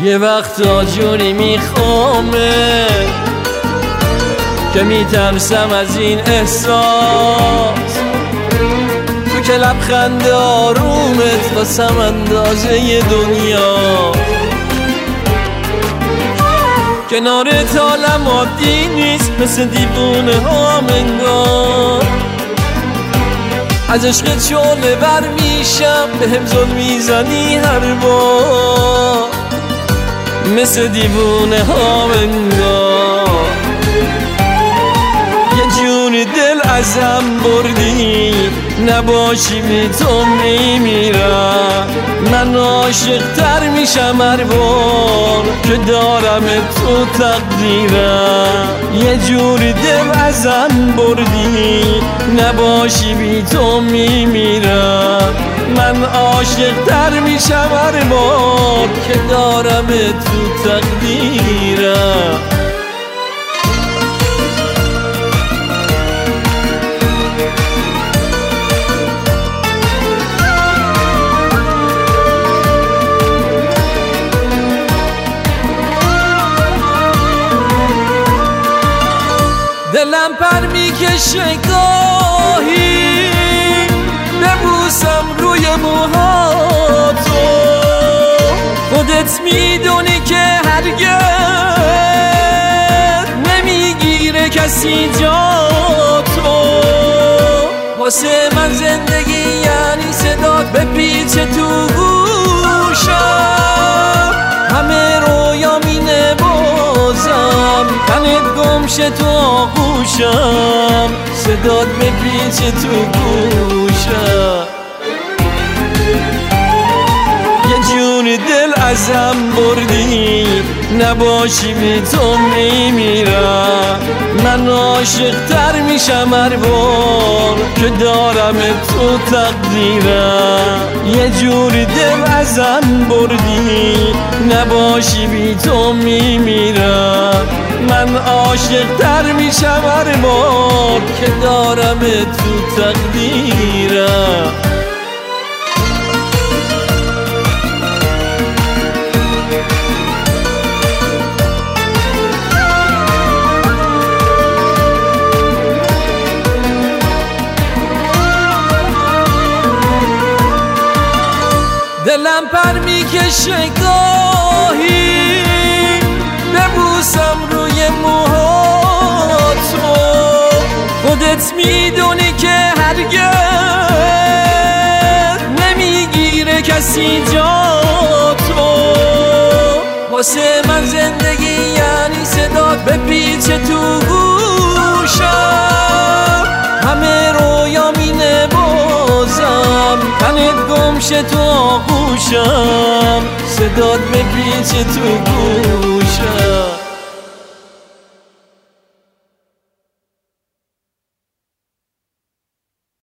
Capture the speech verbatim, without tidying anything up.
یه وقتا جوری میخوامه که میترسم از این احساس، تو که لبخند آرومت واسم اندازه ی دنیا. کنارت حالم عادی نیست، مثل دیوونه ها انگار. از عشق شعله بر میشم، به هم زل میزنی هر بار، مثل دیوونه ها انگار. یه جوری دل ازم بردی، نباشی بی تو میمیرم. من عاشق تر میشم هر بار که دارم تو تقدیرم. یه جوری دل ازم بردی، نباشی بی تو میمیرم. من عاشق تر میشم هر بار که دارم تو تقدیرم. دلم پر میکشه گاهی ببوسم روی موهاتو، خودت میدونی که هرگز نمیگیره کسی جاتو. واسه من زندگی یعنی صدات بپیچه تو گوشم، همه رویا مینه بازم تنت گمشه تو آغوشم، صدات بپیچه تو گوشم. یه جوری دل ازم بردی، نباشی بی تو میمیرم. من عاشق تر میشم هر بار که دارم تو تقدیرم. یه جوری دل ازم بردی، نباشی بی تو میمیرم. من عاشق تر میشم هر بار که دارم تو تقدیرم. دلم پر میکشه گاهی ببوسم روی موهاتو، خودت میدونی که هرگز نمیگیره کسی جاتو. واسه من زندگی یعنی صدات بپیچه تو گوشم، همه رویا مینه بازم تنت گمشه تو آغوشم، صدات بپیچه تو گوشم.